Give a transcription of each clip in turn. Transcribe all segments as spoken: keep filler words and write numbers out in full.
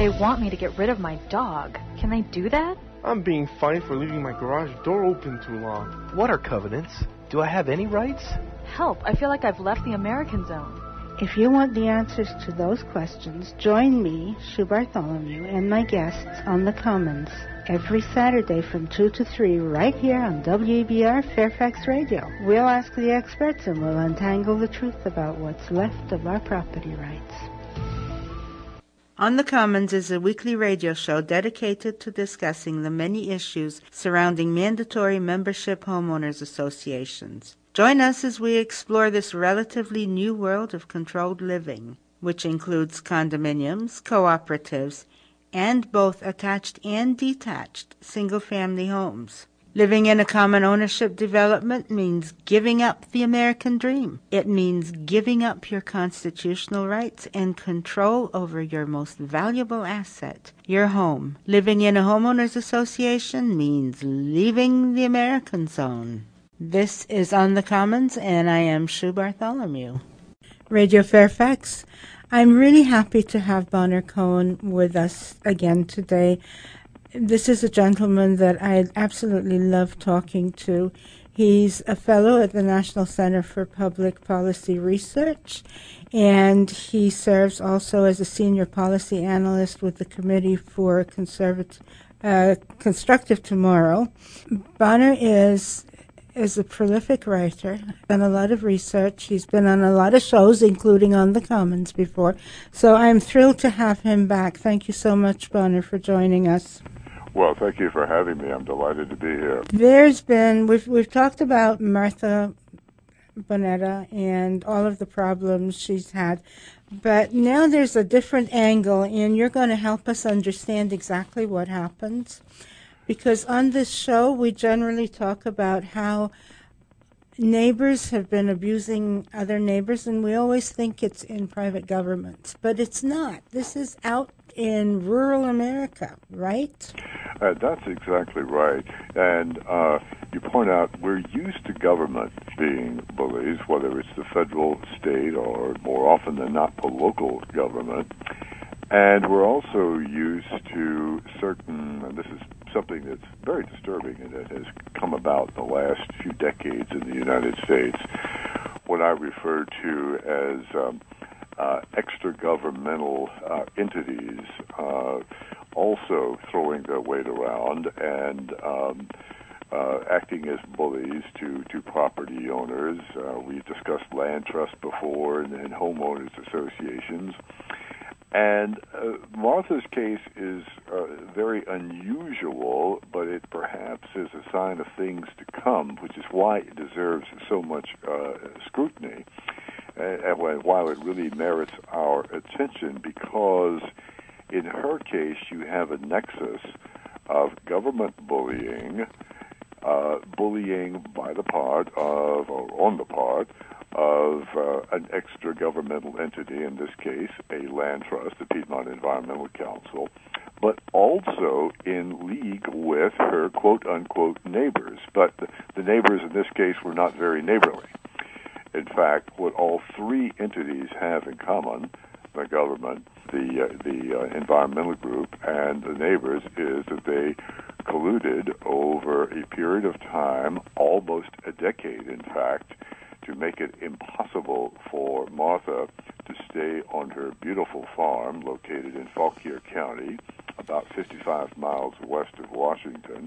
They want me to get rid of my dog. Can they do that? I'm being fined for leaving my garage door open too long. What are covenants? Do I have any rights? Help, I feel like I've left the American zone. If you want the answers to those questions, join me, Sue Bartholomew, and my guests on the Commons every Saturday from two to three right here on W E B R Fairfax Radio. We'll ask the experts and we'll untangle the truth about what's left of our property rights. On the Commons is a weekly radio show dedicated to discussing the many issues surrounding mandatory membership homeowners associations. Join us as we explore this relatively new world of controlled living, which includes condominiums, cooperatives, and both attached and detached single-family homes. Living in a common ownership development means giving up the American dream. It means giving up your constitutional rights and control over your most valuable asset, your home. Living in a homeowners association means leaving the American zone. This is On the Commons, and I am Sue Bartholomew. Radio Fairfax, I'm really happy to have Bonner Cohen with us again today. This is a gentleman that I absolutely love talking to. He's a fellow at the National Center for Public Policy Research, and he serves also as a senior policy analyst with the Committee for Conservat- uh, Constructive Tomorrow. Bonner is is a prolific writer, done a lot of research. He's been on a lot of shows, including On the Commons before. So I'm thrilled to have him back. Thank you so much, Bonner, for joining us. Well, thank you for having me. I'm delighted to be here. There's been, we've, we've talked about Martha Bonnetta and all of the problems she's had, but now there's a different angle, and you're going to help us understand exactly what happens. Because on this show, we generally talk about how neighbors have been abusing other neighbors, and we always think it's in private governments. But it's not. This is out in rural America, right? Uh, that's exactly right. And uh, you point out we're used to government being bullies, whether it's the federal, state, or more often than not the local government. And we're also used to certain, and this is something that's very disturbing and that has come about in the last few decades in the United States, what I refer to as um, uh, extra-governmental uh, entities uh, also throwing their weight around and um, uh, acting as bullies to, to property owners. Uh, we've discussed land trusts before and, and homeowners associations. And uh, Martha's case is uh, very unusual, but it perhaps is a sign of things to come, which is why it deserves so much uh, scrutiny, and while it really merits our attention, because in her case you have a nexus of government bullying, uh, bullying by the part of, or on the part, of uh, an extra-governmental entity, in this case, a land trust, the Piedmont Environmental Council, but also in league with her quote-unquote neighbors. But the, the neighbors in this case were not very neighborly. In fact, what all three entities have in common, the government, the, uh, the uh, environmental group, and the neighbors, is that they colluded over a period of time, almost a decade, in fact, to make it impossible for Martha to stay on her beautiful farm located in Fauquier County, about fifty-five miles west of Washington,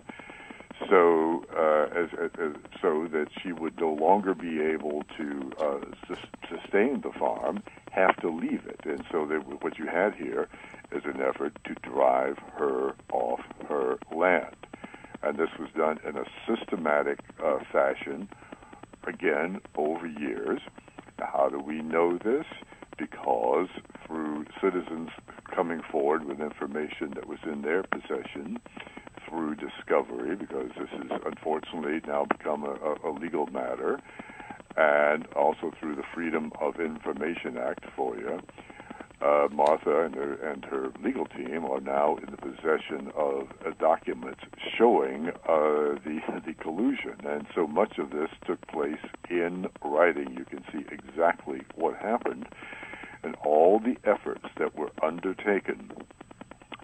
so uh, as, as, so that she would no longer be able to uh, sus- sustain the farm, have to leave it. And so that what you had here is an effort to drive her off her land. And this was done in a systematic uh, fashion, again, over years. How do we know this? Because through citizens coming forward with information that was in their possession, through discovery, because this has unfortunately now become a, a legal matter, and also through the Freedom of Information Act, FOIA, uh, Martha and her, and her legal team are now in the possession of uh, documents showing uh, the the collusion. And so much of this took place in writing. You can see exactly what happened, and all the efforts that were undertaken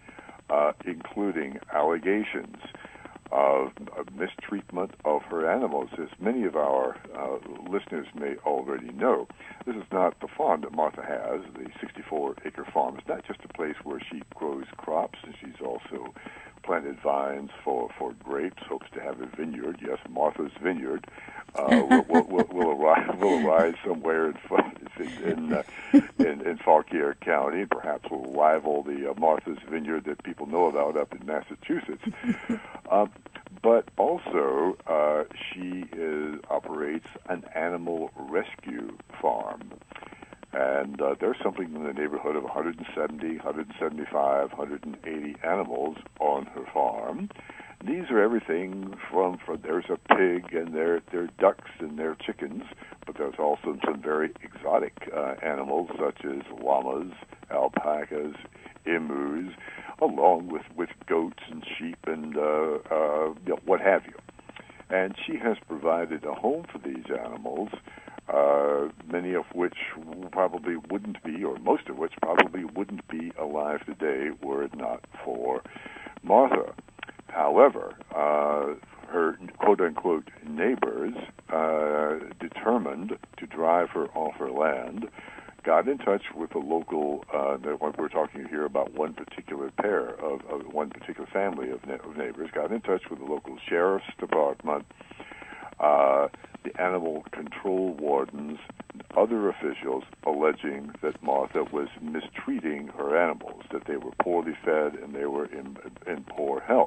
uh, including allegations of, of mistreatment of her animals. As many of our uh, listeners may already know, this is not the farm that Martha has, the sixty-four acre farm. It's not just a place where she grows crops, and she's also planted vines for, for grapes, hopes to have a vineyard. Yes, Martha's Vineyard uh, will, will, will, will, arise, will arise somewhere in in, uh, in, in Fauquier County. Perhaps will rival the uh, Martha's Vineyard that people know about up in Massachusetts. uh, but also, uh, she is, operates an animal rescue farm. And uh, there's something in the neighborhood of one hundred seventy, one hundred seventy-five, one hundred eighty animals on her farm. These are everything from, from there's a pig and there there are ducks and there are chickens, but there's also some very exotic uh, animals such as llamas, alpacas, emus, along with, with goats and sheep and uh, uh, you know, what have you. And she has provided a home for these animals, uh, many of which probably wouldn't be, or most of which probably wouldn't be alive today were it not for Martha. However, uh, her quote-unquote neighbors, uh, determined to drive her off her land, got in touch with the local, uh, we're talking here about one particular pair of, of one particular family of, na- of neighbors, got in touch with the local sheriff's department, uh, the animal control wardens, and other officials alleging that Martha was mistreating her animals, that they were poorly fed and they were in, in poor health.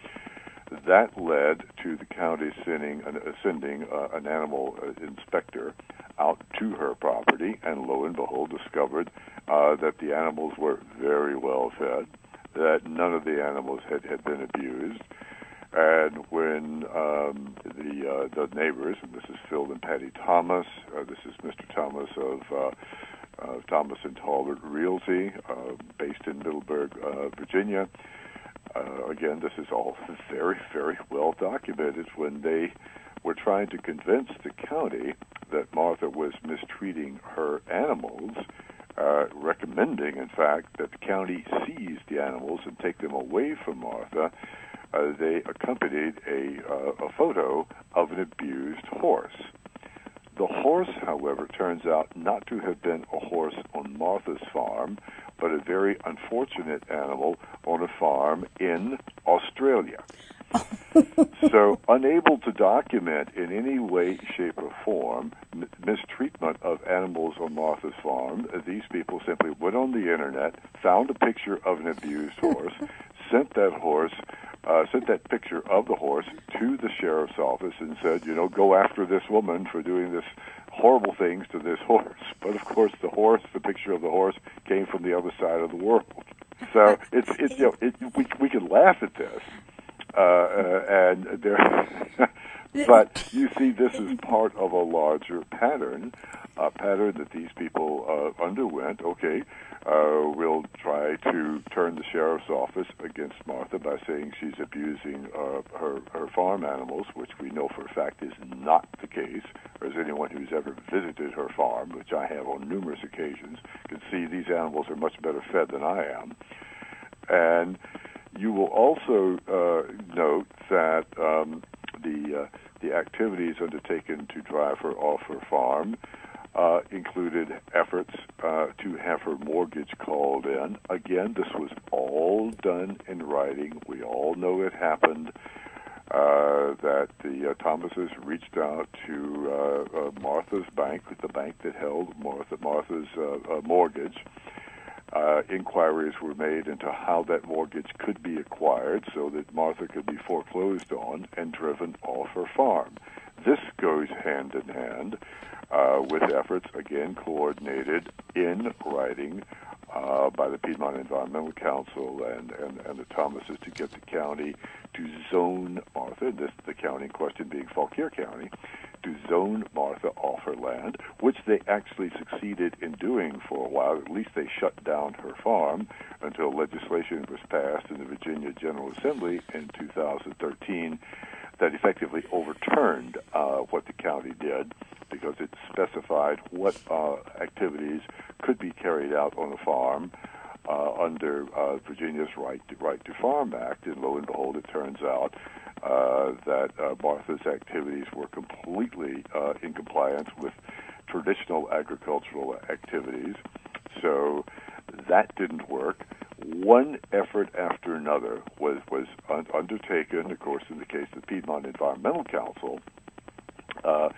That led to the county sending an, uh, sending uh, an animal uh, inspector out to her property, and lo and behold, discovered uh, that the animals were very well fed, that none of the animals had, had been abused. And when um, the uh, the neighbors, and this is Phil and Patty Thomas, uh, this is Mister Thomas of uh, uh, Thomas and Talbot Realty, uh, based in Middleburg, uh, Virginia. Uh, again, this is all very, very well documented. When they were trying to convince the county that Martha was mistreating her animals, uh, recommending, in fact, that the county seize the animals and take them away from Martha, uh, they accompanied a, uh, a photo of an abused horse. The horse, however, turns out not to have been a horse on Martha's farm, but a very unfortunate animal on a farm in Australia. So, unable to document in any way, shape, or form m- mistreatment of animals on Martha's farm, these people simply went on the internet, found a picture of an abused horse, sent that horse, uh, sent that picture of the horse to the sheriff's office and said, you know, go after this woman for doing this horrible things to this horse. But of course, the horse, the picture of the horse, came from the other side of the world. So it's it's you know it, we we can laugh at this, uh, uh, and there, but you see, this is part of a larger pattern, a pattern that these people uh, underwent. Okay, uh, we'll try to turn the sheriff's office against Martha by saying she's abusing uh, her her farm animals, which we know for a fact is not the case. As anyone who's ever visited her farm, which I have on numerous occasions, can see these animals are much better fed than I am. And you will also uh, note that um, the uh, the activities undertaken to drive her off her farm uh, included efforts uh, to have her mortgage called in. Again, this was all done in writing. We all know it happened. Uh, that the uh, Thomases reached out to uh, uh, Martha's bank, the bank that held Martha, Martha's uh, uh, mortgage. Uh, inquiries were made into how that mortgage could be acquired so that Martha could be foreclosed on and driven off her farm. This goes hand in hand uh, with efforts, again, coordinated in writing uh, by the Piedmont Environmental Council and, and, and the Thomases to get the county to zone Martha, this the county in question being Fauquier County, to zone Martha off her land, which they actually succeeded in doing for a while. At least they shut down her farm until legislation was passed in the Virginia General Assembly in two thousand thirteen that effectively overturned uh, what the county did, because it specified what uh, activities could be carried out on a farm uh, under uh, Virginia's Right to, Right to Farm Act, and lo and behold, it turns out uh, that uh, Martha's activities were completely uh, in compliance with traditional agricultural activities. So that didn't work. One effort after another was, was un- undertaken, of course, in the case of the Piedmont Environmental Council. Uh,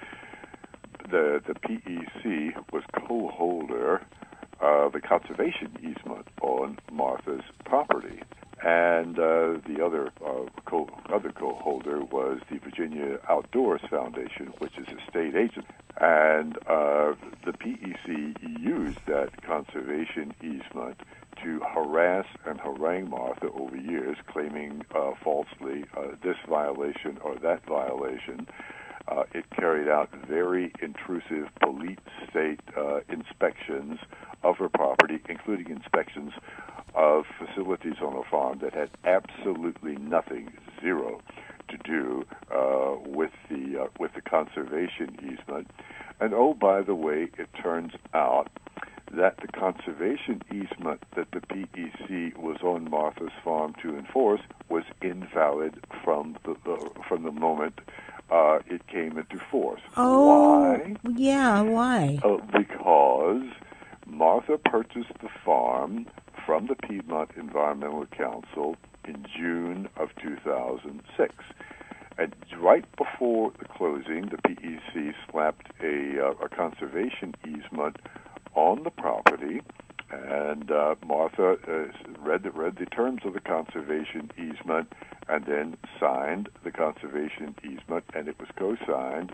the, the P E C was co-holder of a conservation easement on Martha's property. And uh, the other uh, co- other co-holder was the Virginia Outdoors Foundation, which is a state agent. And uh, the P E C used that conservation easement to harass and harangue Martha over years, claiming uh, falsely uh, this violation or that violation. Uh, it carried out very intrusive police state uh, inspections of her property, including inspections of facilities on her farm that had absolutely nothing, zero, to do uh, with the uh, with the conservation easement. And oh, by the way, it turns out that the conservation easement that the P E C was on Martha's farm to enforce was invalid from the, the from the moment uh, it came into force. Oh, why? Yeah, why? Uh, because Martha purchased the farm from the Piedmont Environmental Council in June of two thousand six. And right before the closing, the P E C slapped a, uh, a conservation easement on the property, and uh, Martha uh, read, the, read the terms of the conservation easement and then signed the conservation easement, and it was co-signed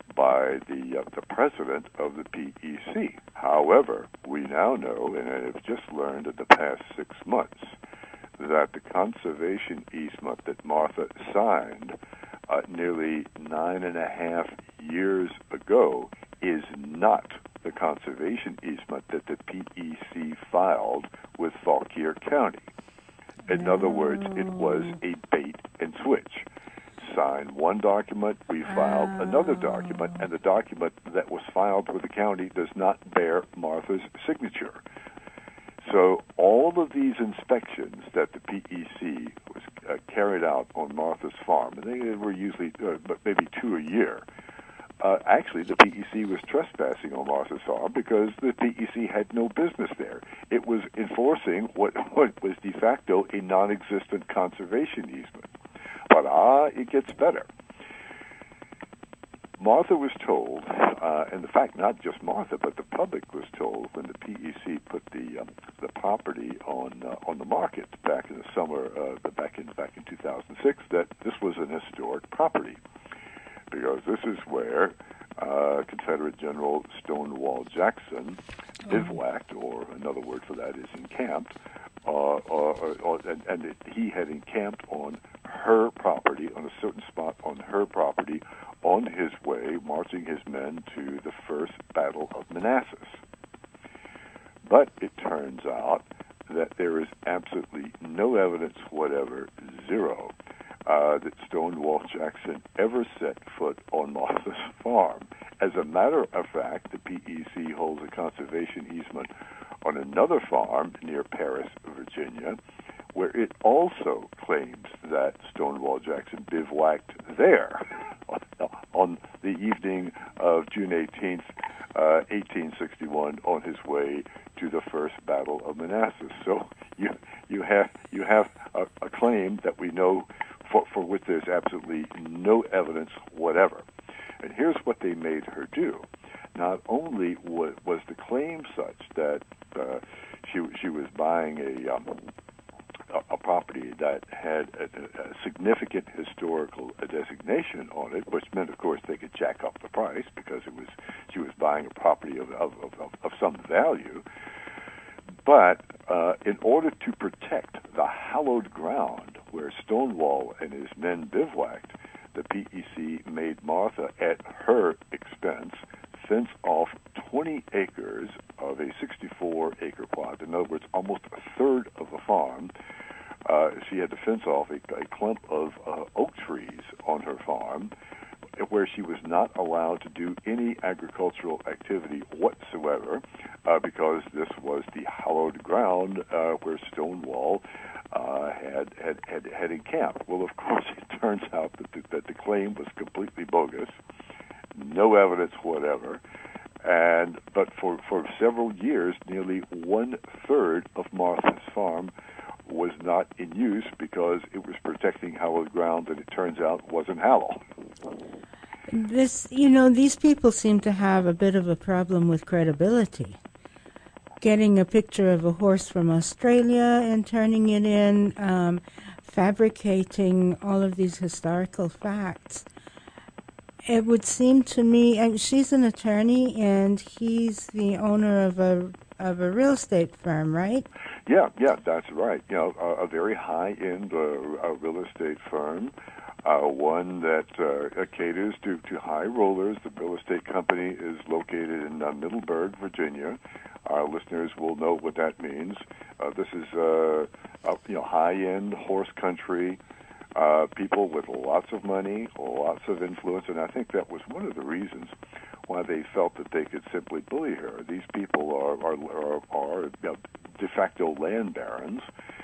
by the uh, the president of the P E C. However, we now know, and have just learned in the past six months, that the conservation easement that Martha signed uh, nearly nine and a half years ago is not the conservation easement that the P E C filed with Fauquier County. In no. other words, it was a bait and switch. Sign one document, we filed oh. another document, and the document that was filed with the county does not bear Martha's signature. So all of these inspections that the P E C was uh, carried out on Martha's farm, and they were usually uh, maybe two a year, uh, actually the P E C was trespassing on Martha's farm because the P E C had no business there. It was enforcing what, what was de facto a non-existent conservation easement. But ah, it gets better. Martha was told, uh, and in fact, not just Martha, but the public was told when the P E C put the um, the property on uh, on the market back in the summer, uh, back in back in two thousand six, that this was an historic property because this is where uh, Confederate General Stonewall Jackson bivouacked, or another word for that is encamped, uh, or, or, or, and, and it, he had encamped on her property, on a certain spot on her property, on his way, marching his men to the first Battle of Manassas. But it turns out that there is absolutely no evidence whatever, zero, uh, that Stonewall Jackson ever set foot on Martha's farm. As a matter of fact, the P E C holds a conservation easement on another farm near Paris, Virginia, where it also claims that Stonewall Jackson bivouacked there on the evening of June eighteenth, uh, eighteen sixty-one, on his way to the first Battle of Manassas. So you you have you have a, a claim that we know for, for which there's absolutely no evidence whatever. And here's what they made her do. Not only was, was the claim such that uh, she she was buying a um, a, a property that had a, a significant historical designation on it, which meant, of course, they could jack up the price because it was she was buying a property of of, of, of some value. But uh, in order to protect the hallowed ground where Stonewall and his men bivouacked, the P E C made Martha, at her expense, fence off twenty acres of a sixty-four acre plot. In other words, almost a third of the farm. Uh, she had to fence off a, a clump of uh, oak trees on her farm, where she was not allowed to do any agricultural activity whatsoever. uh, because this was the hallowed ground uh, where Stonewall uh, had, had, had, had encamped. Well, of course, it turns out that the, that the claim was completely bogus, no evidence whatever. And but for, for several years, nearly one-third of Martha's farm was not in use because it was protecting hallowed ground that it turns out wasn't hallow. This, you know, these people seem to have a bit of a problem with credibility. Getting a picture of a horse from Australia and turning it in, um, fabricating all of these historical facts. It would seem to me, and she's an attorney, and he's the owner of a of a real estate firm, right? Yeah, yeah, that's right. You know, a, a very high-end uh, real estate firm, uh, one that uh, caters to, to high rollers. The real estate company is located in uh, Middleburg, Virginia. Our listeners will know what that means. Uh, this is uh, a, you know high-end horse country. Uh, people with lots of money, lots of influence, and I think that was one of the reasons why they felt that they could simply bully her. These people are are, are, are you know, de facto land barons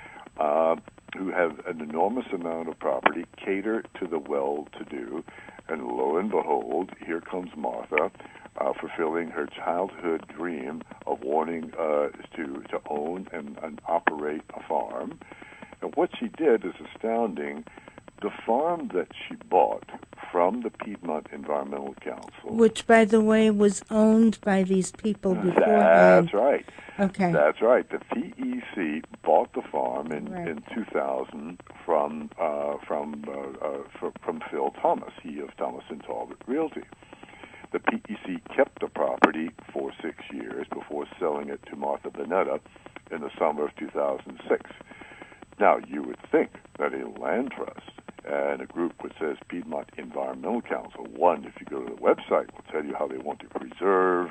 uh, who have an enormous amount of property, cater to the well-to-do, and lo and behold, here comes Martha, uh, fulfilling her childhood dream of wanting uh, to to own and, and operate a farm. And what she did is astounding. The farm that she bought from the Piedmont Environmental Council, Which, by the way, was owned by these people beforehand. That's right. Okay. That's right. The P E C bought the farm in, Right. in two thousand from uh, from uh, uh, from, from Phil Thomas, he of Thomas and Talbot Realty. The P E C kept the property for six years before selling it to Martha Bonetta in the summer of two thousand six. Now, you would think that a land trust and a group which says Piedmont Environmental Council, one, if you go to the website, will tell you how they want to preserve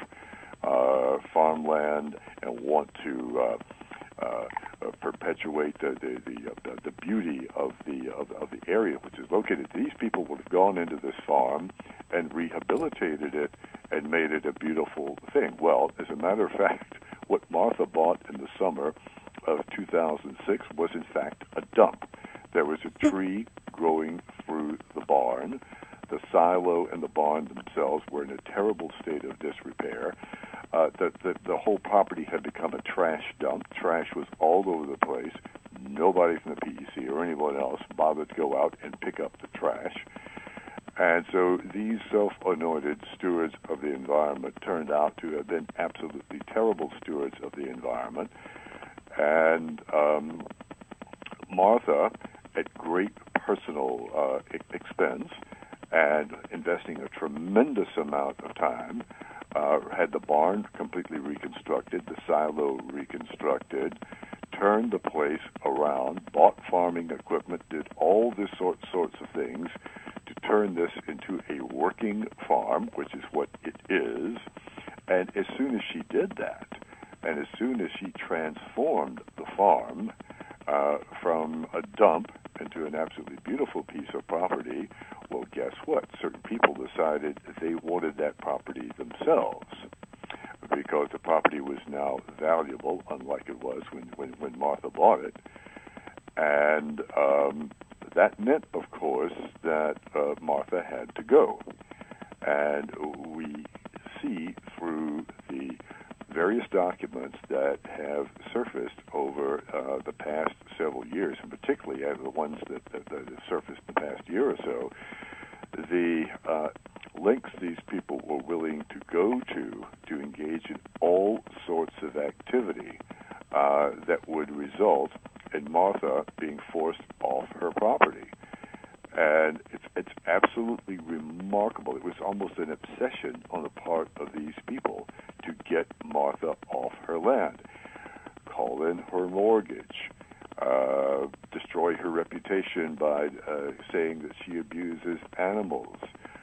uh, farmland and want to uh, uh, uh, perpetuate the the, the, uh, the the beauty of the of, of the area which is located. These people would have gone into this farm and rehabilitated it and made it a beautiful thing. Well, as a matter of fact, what Martha bought in the summer of two thousand six was in fact a dump. There was a tree growing through the barn. The silo and the barn themselves were in a terrible state of disrepair. Uh, the, the, the whole property had become a trash dump. Trash was all over the place. Nobody from the P E C or anyone else bothered to go out and pick up the trash. And so these self-anointed stewards of the environment turned out to have been absolutely terrible stewards of the environment. And um, Martha, at great personal uh, expense and investing a tremendous amount of time, uh, had the barn completely reconstructed, the silo reconstructed, turned the place around, bought farming equipment, did all this sort, sorts of things to turn this into a working farm, which is what it is. And as soon as she did that, and as soon as she transformed the farm uh, from a dump into an absolutely beautiful piece of property, well, guess what? Certain people decided they wanted that property themselves because the property was now valuable, unlike it was when, when, when Martha bought it. And um, that meant, of course, that uh, Martha had to go. And we see through the various documents that have surfaced over uh, the past several years, and particularly uh, the ones that, that, that have surfaced in the past year or so, the uh, lengths these people were willing to go to to engage in all sorts of activity uh, that would result in Martha being forced off her property. And it's it's absolutely remarkable. It was almost an obsession on the part of these people to get Martha off her land, call in her mortgage, uh, destroy her reputation by uh, saying that she abuses animals,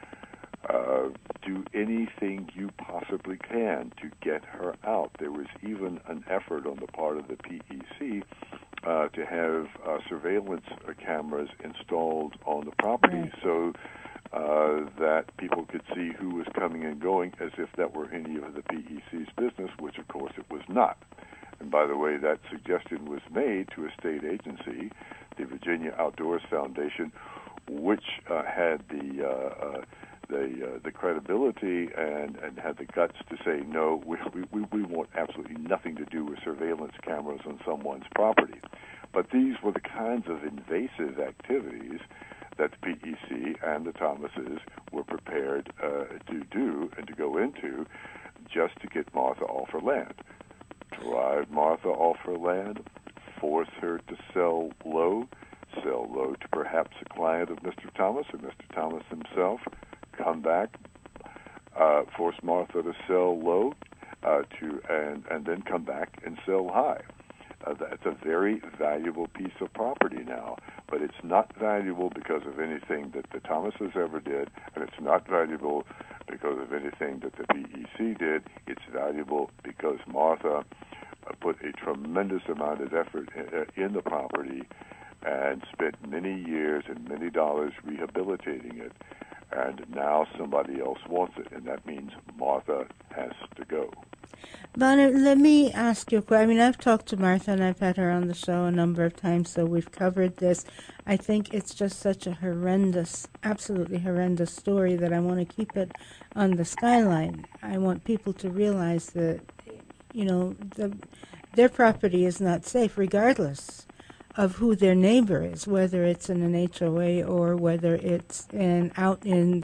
uh, do anything you possibly can to get her out. There was even an effort on the part of the P E C uh, to have uh, surveillance cameras installed on the property right. so uh, that people could see who was coming and going as if that were any of the P E C's business, which of course it was not. And by the way, that suggestion was made to a state agency, the Virginia Outdoors Foundation, which uh, had the uh, uh, the uh, the credibility and, and had the guts to say, no, we, we we want absolutely nothing to do with surveillance cameras on someone's property. But these were the kinds of invasive activities that the P E C and the Thomases were prepared uh, to do and to go into just to get Martha off her land. Drive Martha off her land, force her to sell low, sell low to perhaps a client of Mister Thomas or Mister Thomas himself, come back, uh, force Martha to sell low, uh, to and, and then come back and sell high. Uh, that's a very valuable piece of property now, but it's not valuable because of anything that the Thomases ever did, and it's not valuable because of anything that the P E C did. It's valuable because Martha uh, put a tremendous amount of effort in, in the property and spent many years and many dollars rehabilitating it, and now somebody else wants it, and that means Martha has to go. Bonner, let me ask you a question. I mean, I've talked to Martha, and I've had her on the show a number of times, so we've covered this. I think it's just such a horrendous, absolutely horrendous story that I want to keep it on the skyline. I want people to realize that, you know, the, their property is not safe, regardless of who their neighbor is, whether it's in an H O A or whether it's in out in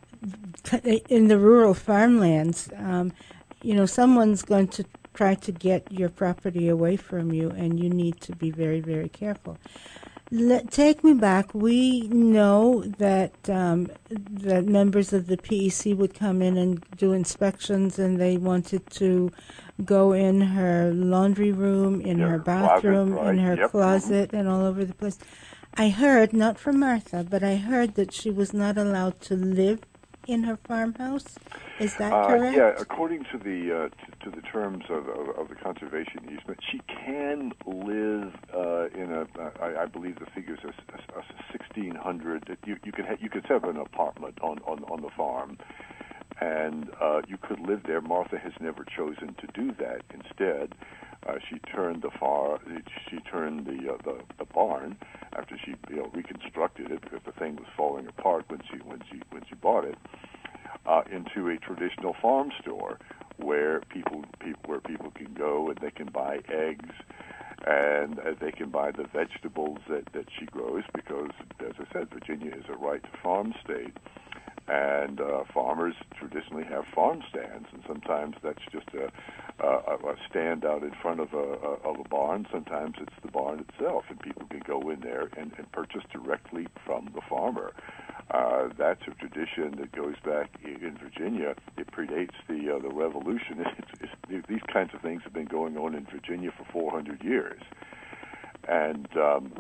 in the rural farmlands. Um, you know, someone's going to try to get your property away from you, and you need to be very, very careful. Let, take me back. We know that um, that members of the P E C would come in and do inspections, and they wanted to go in her laundry room, in yeah, her bathroom, closet, right. in her yep. closet, and all over the place. I heard, not from Martha, but I heard that she was not allowed to live in her farmhouse. Is that uh, correct? Yeah, according to the uh, to, to the terms of, of, of the conservation easement, she can live uh, in a. Uh, I, I believe the figures are, are sixteen hundred. You you could ha- you could have an apartment on, on, on the farm, and uh, you could live there. Martha has never chosen to do that. Instead, uh, she turned the far she turned the, uh, the the barn after she you know reconstructed it because the thing was falling apart when she when she when she bought it. Uh, into a traditional farm store where people, people where people can go and they can buy eggs and uh, they can buy the vegetables that, that she grows because, as I said, Virginia is a right to farm state. And uh, farmers traditionally have farm stands, and sometimes that's just a, a, a stand out in front of a, a, of a barn. Sometimes it's the barn itself, and people can go in there and, and purchase directly from the farmer. Uh, that's a tradition that goes back in Virginia. It predates the uh, the Revolution. It's, it's, these kinds of things have been going on in Virginia for four hundred years, and um,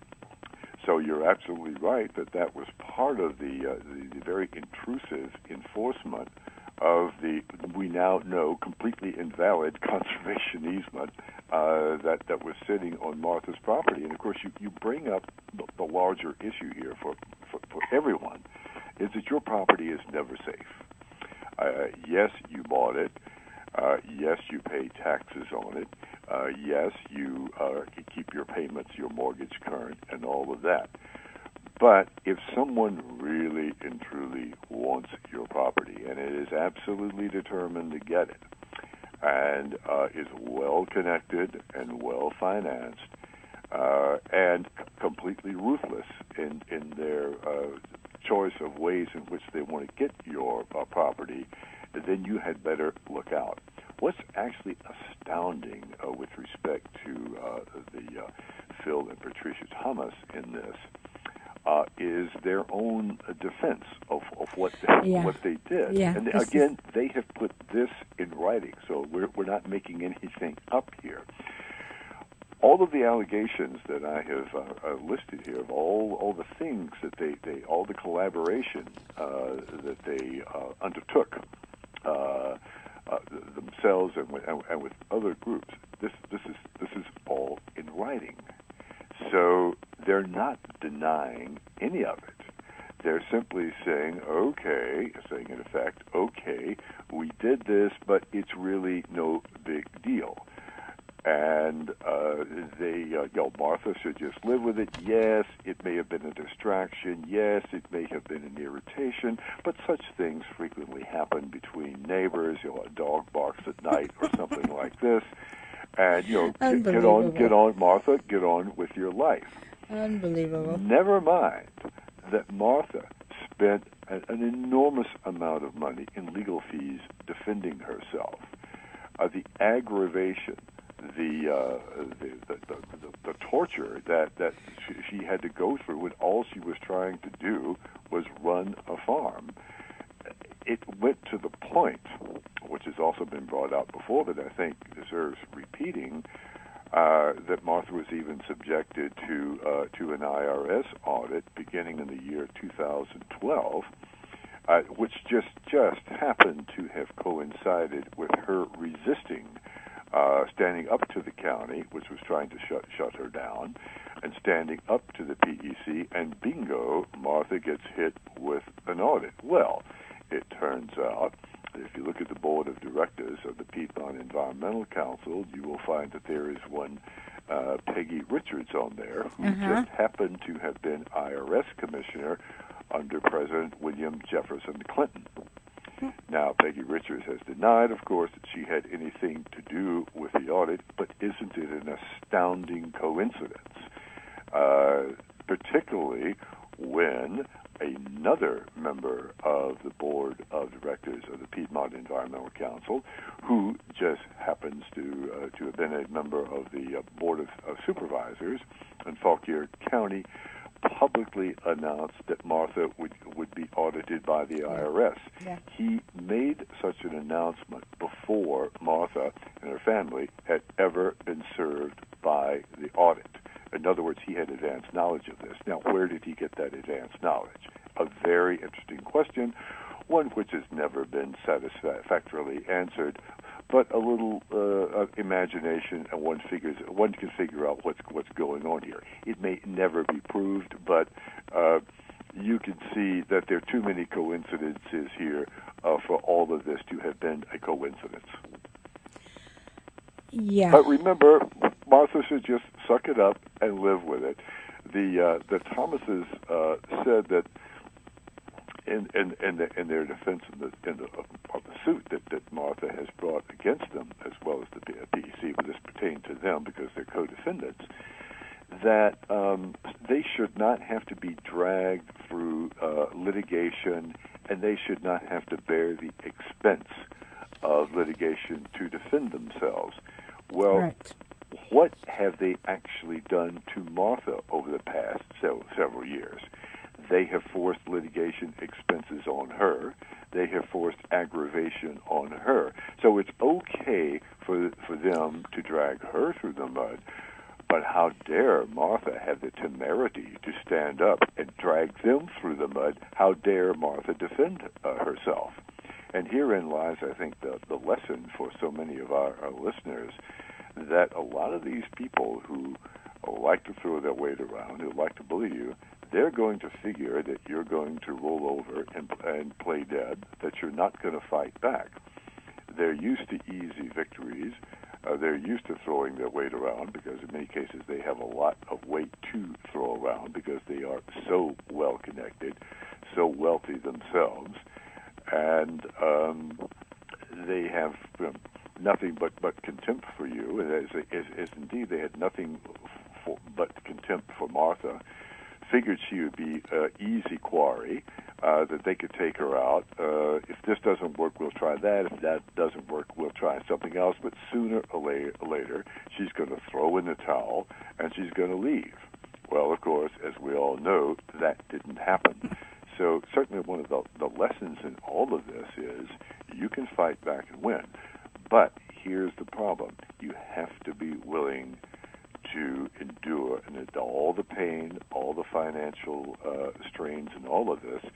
so you're absolutely right that that was part of the, uh, the the very intrusive enforcement of the we now know completely invalid conservation easement uh, that that was sitting on Martha's property. And of course, you, you bring up the, the larger issue here for, for for everyone is that your property is never safe. Uh, yes, you bought it. Uh, yes, you pay taxes on it. Uh, yes, you uh, keep your payments, your mortgage current, and all of that. But if someone really and truly wants your property, and it is absolutely determined to get it, and uh, is well connected and well financed, uh, and c- completely ruthless in in their uh, choice of ways in which they want to get your uh, property, then you had better look out. What's actually astounding uh, with respect to uh, the uh, Phil and Patricia Thomas in this uh, is their own uh, defense of, of what they, Yeah. what they did. Yeah, And this again, is- they have put this in writing, so we're we're not making anything up here. All of the allegations that I have uh, uh, listed here, of all all the things that they, they all the collaboration uh, that they uh, undertook uh, uh, themselves and with, and, and with other groups, this this is this is all in writing. So they're not denying any of it. they're simply saying, okay, saying in effect, okay, we did this, but it's really no big deal. And uh, they, uh, you know, Martha should just live with it. Yes, it may have been a distraction. Yes, it may have been an irritation. But such things frequently happen between neighbors. You know, a dog barks at night or something like this. And, you know, get, get on, get on, Martha, get on with your life. Unbelievable. Never mind that Martha spent an, an enormous amount of money in legal fees defending herself. Uh, the aggravation, the, uh, the, the, the, the the torture that, that she, she had to go through when all she was trying to do was run a farm. It went to the point, which has also been brought out before, but I think deserves repeating, uh, that Martha was even subjected to uh, to an I R S audit beginning in the year two thousand twelve, uh, which just just happened to have coincided with her resisting uh, standing up to the county, which was trying to shut shut her down, and standing up to the P E C, and bingo, Martha gets hit with an audit. Well, it turns out, if you look at the board of directors of the Piedmont Environmental Council, you will find that there is one uh, Peggy Richards on there, who uh-huh. just happened to have been I R S commissioner under President William Jefferson Clinton. Now, Peggy Richards has denied, of course, that she had anything to do with the audit, but isn't it an astounding coincidence, uh, particularly when another member of the board of directors of the Piedmont Environmental Council, who just happens to uh, to have been a member of the uh, board of, of supervisors in Fauquier County, publicly announced that Martha would would be audited by the I R S. Yeah. He made such an announcement before Martha and her family had ever been served by the audit. In other words, he had advanced knowledge of this. Now, where did he get that advanced knowledge? A very interesting question, one which has never been satisfactorily answered, but a little uh, imagination, and one figures one can figure out what's what's going on here. It may never be proved, but uh, you can see that there are too many coincidences here uh, for all of this to have been a coincidence. Yeah. But remember, Martha should just suck it up and live with it. The uh, the Thomases uh, said that in in in, the, in their defense of the, in the of the suit that, that Martha has brought against them, as well as the P E C, but this pertained to them because they're co-defendants, that um, they should not have to be dragged through uh, litigation, and they should not have to bear the expense of litigation to defend themselves. Well, right. What have they actually done to Martha over the past several, several years? They have forced litigation expenses on her. They have forced aggravation on her. So it's okay for for them to drag her through the mud, but how dare Martha have the temerity to stand up and drag them through the mud? How dare Martha defend uh, herself? And herein lies, I think, the, the lesson for so many of our, our listeners, that a lot of these people who like to throw their weight around, who like to bully you, they're going to figure that you're going to roll over and, and play dead, that you're not going to fight back. They're used to easy victories. Uh, they're used to throwing their weight around because in many cases they have a lot of weight to throw around because they are so well connected, so wealthy themselves, and um, they have um, nothing but, but contempt for you, as, as, as indeed they had nothing for, but contempt for Martha. Figured she would be uh, easy quarry, uh, that they could take her out. Uh, if this doesn't work, we'll try that. If that doesn't work, we'll try something else. But sooner or la- later, she's going to throw in the towel, and she's going to leave. Well, of course, as we all know, that didn't happen. So certainly one of the, the lessons in all of this is you can fight back and win. But here's the problem. You have to be willing to endure and all the pain, all the financial uh, strains and all of this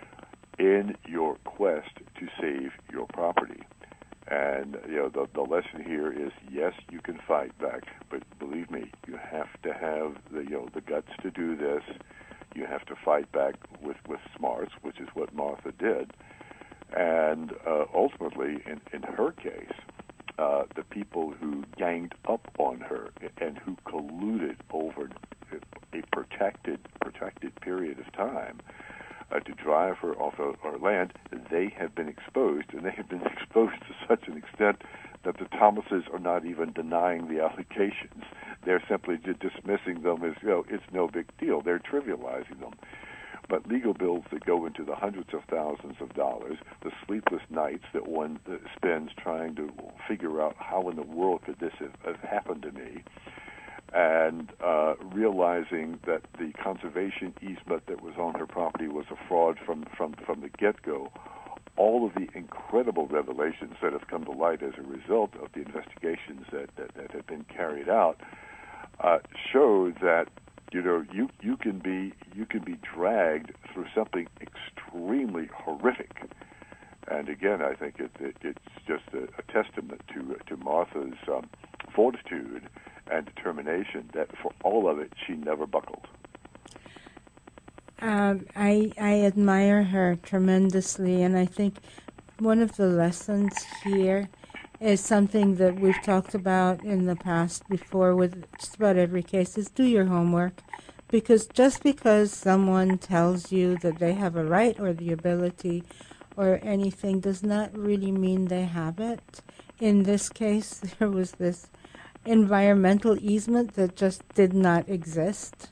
in your quest to save your property. And, you know, the, the lesson here is, yes, you can fight back, but believe me, you have to have the, you know, the guts to do this. you have to fight back with, with smarts, which is what Martha did. And uh, ultimately, in, in her case, uh, the people who ganged up on her and who colluded over a protected, protected period of time uh, to drive her off of our land, they have been exposed, and they have been exposed to such an extent that the Thomases are not even denying the allegations. They're simply dismissing them as, you know, it's no big deal. They're trivializing them. But legal bills that go into the hundreds of thousands of dollars, the sleepless nights that one spends trying to figure out how in the world could this have, have happened to me, and uh, realizing that the conservation easement that was on her property was a fraud from, from, from the get-go, all of the incredible revelations that have come to light as a result of the investigations that, that, that have been carried out uh, show that you know you, you can be you can be dragged through something extremely horrific. And again, I think it, it, it's just a, a testament to to Martha's um, fortitude and determination that for all of it she never buckled. Um, I I admire her tremendously, and I think one of the lessons here is something that we've talked about in the past before with just about every case, is do your homework. Because just because someone tells you that they have a right or the ability or anything does not really mean they have it. In this case, there was this environmental easement that just did not exist.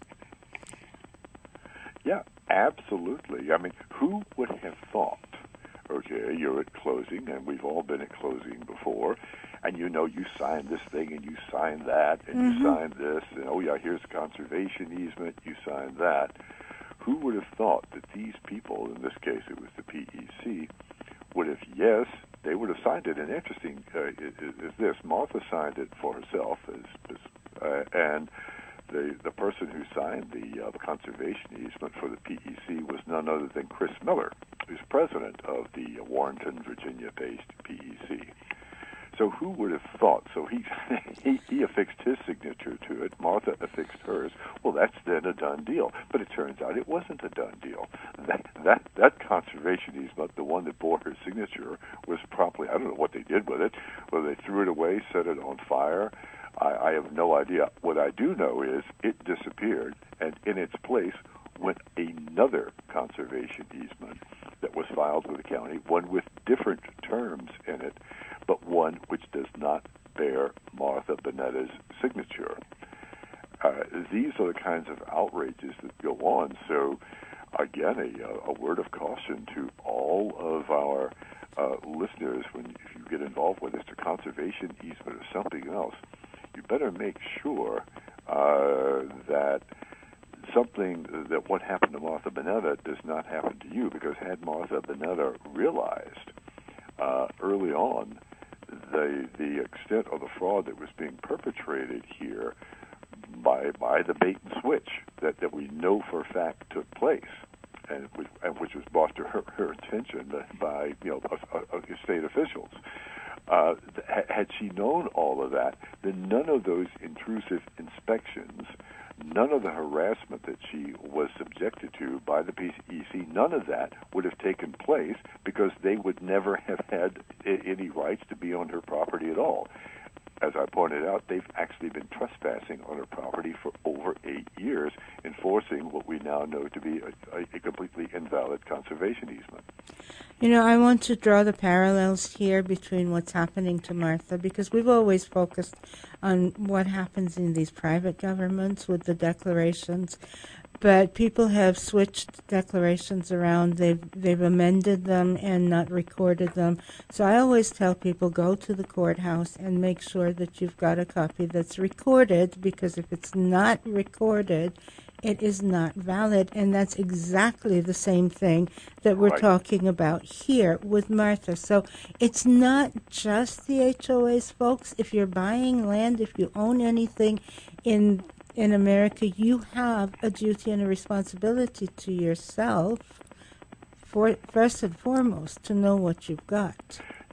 Yeah, absolutely. I mean, who would have thought, okay, you're at closing, and we've all been at closing before, and you know you signed this thing, and you signed that, and mm-hmm. you signed this, and oh yeah, here's conservation easement, you signed that. Who would have thought that these people, in this case it was the P E C, would have, yes, they would have signed it. And interesting uh, is, is this, Martha signed it for herself, as, as, uh, and the the person who signed the, uh, the conservation easement for the P E C was none other than Chris Miller, who's president of the Warrenton, Virginia-based P E C. So who would have thought? So he, he he affixed his signature to it. Martha affixed hers. Well, that's then a done deal. But it turns out it wasn't a done deal. That that that conservation easement, the one that bore her signature, was promptly, I don't know what they did with it. Whether they threw it away, set it on fire, I, I have no idea. What I do know is it disappeared, and in its place went another conservation easement that was filed with the county, one with different terms in it, but one which does not bear Martha Bonetta's signature. Uh, these are the kinds of outrages that go on. So, again, a, a word of caution to all of our uh, listeners: when if you get involved with this, a conservation easement or something else, you better make sure uh, that something that what happened to Martha Bonetta does not happen to you. Because had Martha Bonetta realized uh, early on the the extent of the fraud that was being perpetrated here by by the bait and switch that, that we know for a fact took place, and which, and which was brought to her, her attention by you know a, a, a state officials. Uh, had she known all of that, then none of those intrusive inspections, none of the harassment that she was subjected to by the P E C, none of that would have taken place, because they would never have had any rights to be on her property at all. As I pointed out, they've actually been trespassing on her property for over eight years, enforcing what we now know to be a, a completely invalid conservation easement. You know, I want to draw the parallels here between what's happening to Martha, because we've always focused on what happens in these private governments with the declarations. But people have switched declarations around. They've they've amended them and not recorded them. So I always tell people, go to the courthouse and make sure that you've got a copy that's recorded, because if it's not recorded, it is not valid. And that's exactly the same thing that we're right. talking about here with Martha. So it's not just the H O As, folks. If you're buying land, if you own anything in In America, you have a duty and a responsibility to yourself, for, first and foremost, to know what you've got.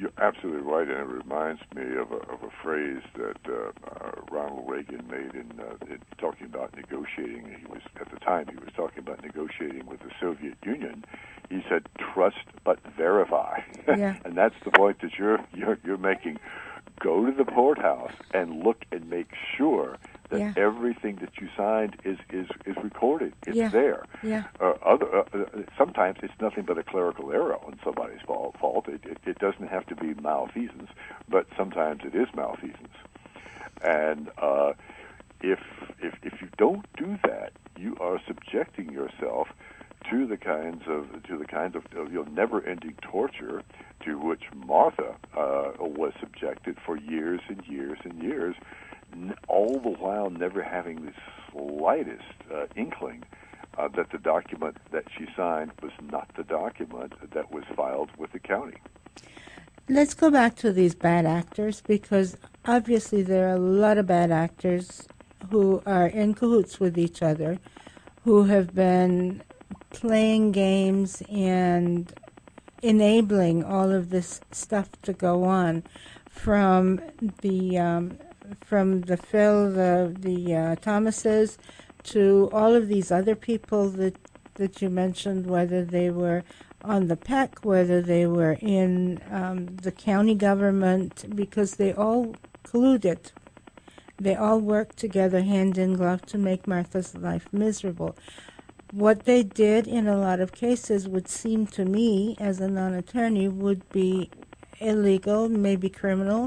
you're absolutely right, and it reminds me of a, of a phrase that uh, uh, Ronald Reagan made in, uh, in talking about negotiating. He was at the time he was talking about negotiating with the Soviet Union. He said, "Trust but verify," Yeah. and that's the point that you're you're you're making. Go to the courthouse and look and make sure that Yeah. everything that you signed is, is, is recorded. It's Yeah. there. Yeah. Uh, other, uh, uh, sometimes it's nothing but a clerical error on somebody's fault. fault. It, it, it doesn't have to be malfeasance, but sometimes it is malfeasance. And uh, if, if if you don't do that, you are subjecting yourself to the kinds of to the kinds of, of you know, never-ending torture to which Martha uh, was subjected for years and years and years, n- all the while never having the slightest uh, inkling uh, that the document that she signed was not the document that was filed with the county. Let's go back to these bad actors, because obviously there are a lot of bad actors who are in cahoots with each other, who have been playing games and enabling all of this stuff to go on, from the um, from the Phil, the the uh, Thomases, to all of these other people that that you mentioned, whether they were on the P E C, whether they were in um, the county government, because they all colluded. They all worked together hand in glove to make Martha's life miserable. What they did in a lot of cases would seem to me, as a non-attorney, would be illegal, maybe criminal.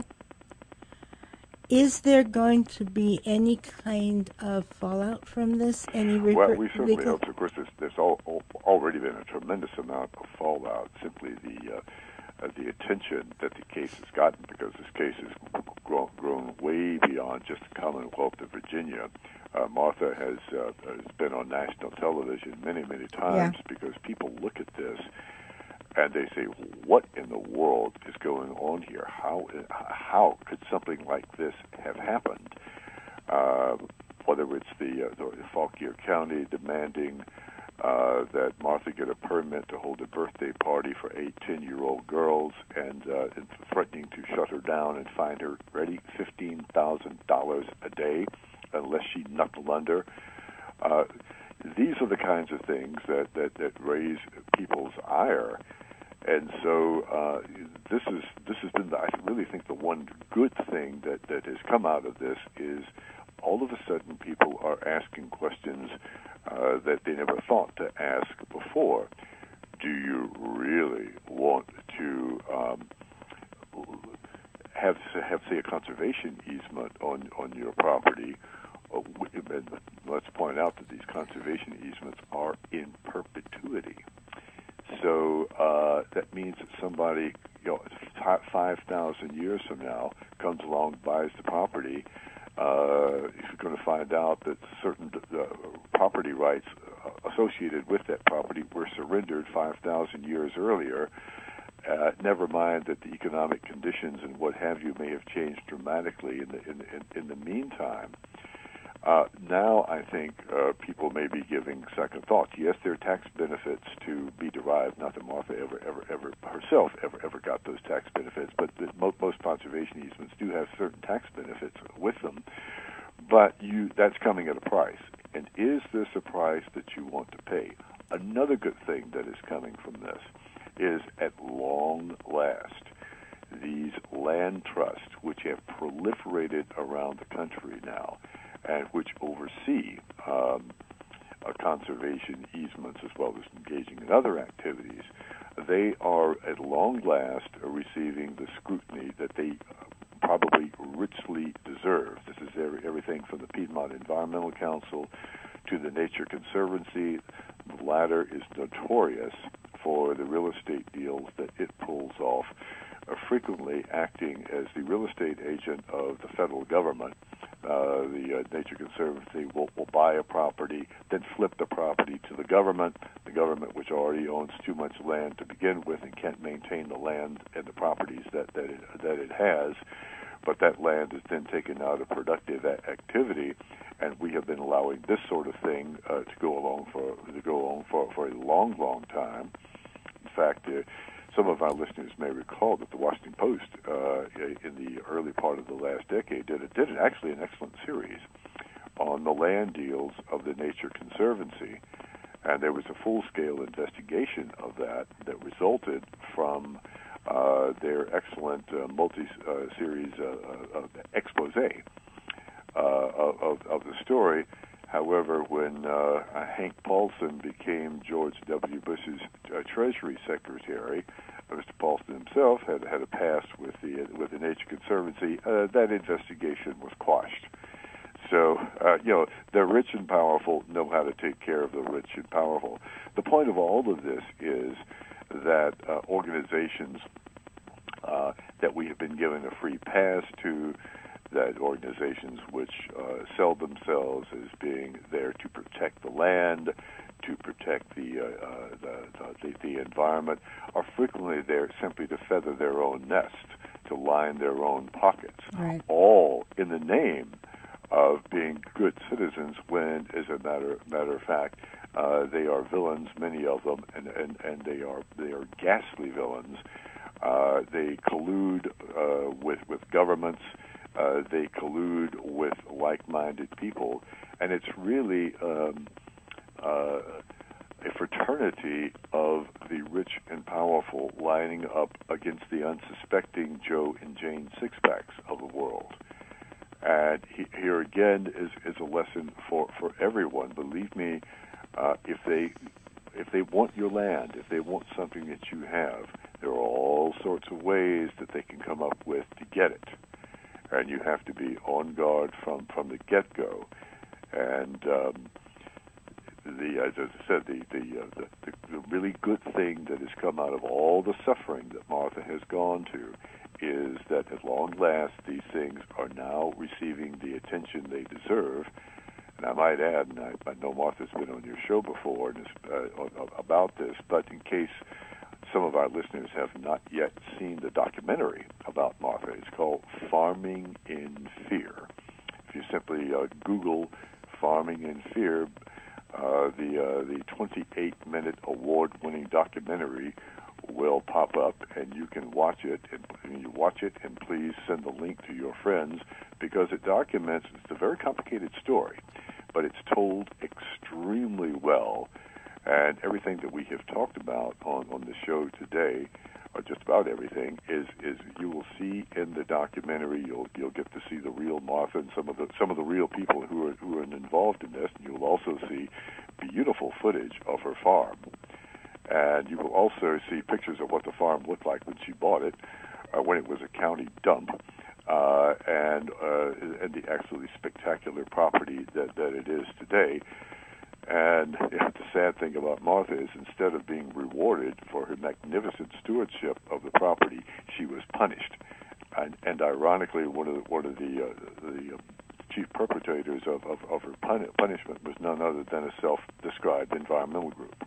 Is there going to be any kind of fallout from this? Any reper- Well, we certainly legal- hope. Of course, there's, there's all, all, already been a tremendous amount of fallout. Simply the uh, uh, the attention that the case has gotten, because this case has grown, grown way beyond just the Commonwealth of Virginia. Uh, Martha has, uh, has been on national television many, many times, Yeah. because people look at this and they say, "What in the world is going on here? How how could something like this have happened?" Uh, whether it's the, uh, the Fauquier County demanding uh, that Martha get a permit to hold a birthday party for eight ten-year-old girls, and, uh, and threatening to shut her down and fine her, ready, fifteen thousand dollars a day unless she knuckle under. Uh, these are the kinds of things that, that, that raise people's ire. And so uh, this is this has been, the, I really think, the one good thing that, that has come out of this is all of a sudden people are asking questions uh, that they never thought to ask before. Do you really want to um, have, have, say, a conservation easement on, on your property? Uh, and let's point out that these conservation easements are in perpetuity. So uh, that means that somebody, you know, five thousand years from now, comes along, buys the property. Uh, if you're going to find out that certain uh, property rights associated with that property were surrendered five thousand years earlier, uh, never mind that the economic conditions and what have you may have changed dramatically in the in, in, in the meantime. Uh, now, I think uh, people may be giving second thought. Yes, there are tax benefits to be derived. Not that Martha ever, ever, ever herself ever, ever got those tax benefits, but the, most, most conservation easements do have certain tax benefits with them. But you, that's coming at a price. And is this a price that you want to pay? Another good thing that is coming from this is, at long last, these land trusts, which have proliferated around the country now, and which oversee um, uh, conservation easements as well as engaging in other activities, they are at long last receiving the scrutiny that they probably richly deserve. This is every, everything from the Piedmont Environmental Council to the Nature Conservancy. The latter is notorious for the real estate deals that it pulls off, uh, frequently acting as the real estate agent of the federal government. Uh, the uh, Nature Conservancy will, will buy a property, then flip the property to the government, the government which already owns too much land to begin with and can't maintain the land and the properties that, that, it, that it has. But that land is then taken out of productive a- activity, and we have been allowing this sort of thing uh, to go along for to go along for, for a long, long time. In fact, uh, some of our listeners may recall that the Washington Post, uh, in the early part of the last decade, did, did actually an excellent series on the land deals of the Nature Conservancy. And there was a full-scale investigation of that that resulted from uh, their excellent uh, multi-series uh, uh, expose uh, of, of the story. However, when uh, Hank Paulson became George W. Bush's uh, Treasury Secretary, uh, Mister Paulson himself had had a past with the uh, with the Nature Conservancy. Uh, that investigation was quashed. So, uh, you know, the rich and powerful know how to take care of the rich and powerful. The point of all of this is that uh, organizations uh, that we have been given a free pass to, that organizations which uh, sell themselves as being there to protect the land, to protect the, uh, uh, the, the, the environment, are frequently there simply to feather their own nest, to line their own pockets, right. all in the name of being good citizens when, as a matter matter of fact, uh, they are villains, many of them, and, and, and they are they are ghastly villains. Uh, they collude uh, with with governments. Uh, they collude with like-minded people, and it's really um, uh, a fraternity of the rich and powerful lining up against the unsuspecting Joe and Jane Sixpacks of the world. And he, here again is, is a lesson for, for everyone. Believe me, uh, if they if they want your land, if they want something that you have, there are all sorts of ways that they can come up with to get it. And you have to be on guard from, from the get-go. And um, the as I said, the the, uh, the the the really good thing that has come out of all the suffering that Martha has gone to is that at long last these things are now receiving the attention they deserve. And I might add, and I, I know Martha's been on your show before and is, uh, about this, but in case some of our listeners have not yet seen the documentary about Martha, it's called Farming in Fear. If you simply uh, Google Farming in Fear, uh, the uh, the twenty-eight minute award-winning documentary will pop up, and you can watch it. And you watch it, and please send the link to your friends, because it documents. It's a very complicated story, but it's told extremely well. And everything that we have talked about on, on the show today, or just about everything, is is you will see in the documentary. You'll you'll get to see the real Martha and some of the some of the real people who are who are involved in this. And you'll also see beautiful footage of her farm. And you will also see pictures of what the farm looked like when she bought it, uh, when it was a county dump, uh, and uh, and the absolutely spectacular property that, that it is today. And you know, the sad thing about Martha is, instead of being rewarded for her magnificent stewardship of the property, she was punished. And, and ironically, one of the, one of the uh, the uh, chief perpetrators of, of, of her pun- punishment was none other than a self-described environmental group.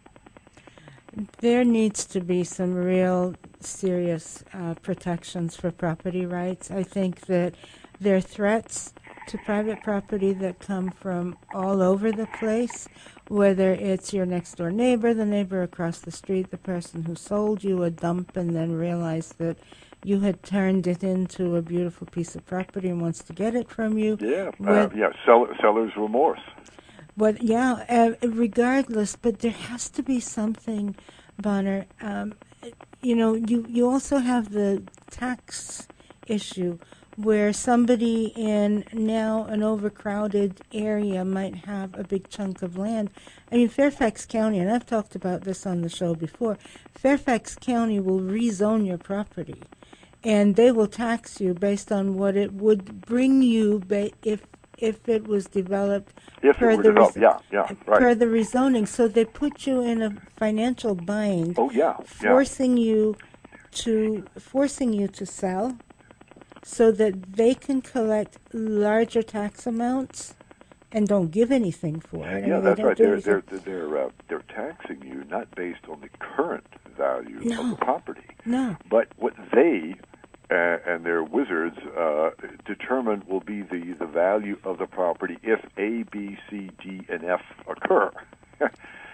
There needs to be some real serious uh, protections for property rights. I think that there are threats to private property that come from all over the place, whether it's your next-door neighbor, the neighbor across the street, the person who sold you a dump and then realized that you had turned it into a beautiful piece of property and wants to get it from you. Yeah, uh, yeah, sell, seller's remorse. But yeah, uh, regardless, but there has to be something, Bonner. Um, you know, you, you also have the tax issue where somebody in now an overcrowded area might have a big chunk of land. I mean, Fairfax County, and I've talked about this on the show before, Fairfax County will rezone your property, and they will tax you based on what it would bring you ba- if if it was developed If per it were the developed, res- yeah, yeah, right. per the rezoning. So they put you in a financial bind, Oh, yeah, forcing you to forcing you to sell, so that they can collect larger tax amounts and don't give anything for it. I Yeah, mean, that's they right. don't They're do they're anything. they're they're, uh, they're taxing you not based on the current value No. of the property, No. but what they uh, and their wizards uh, determine will be the, the value of the property if A, B, C, D, and F occur.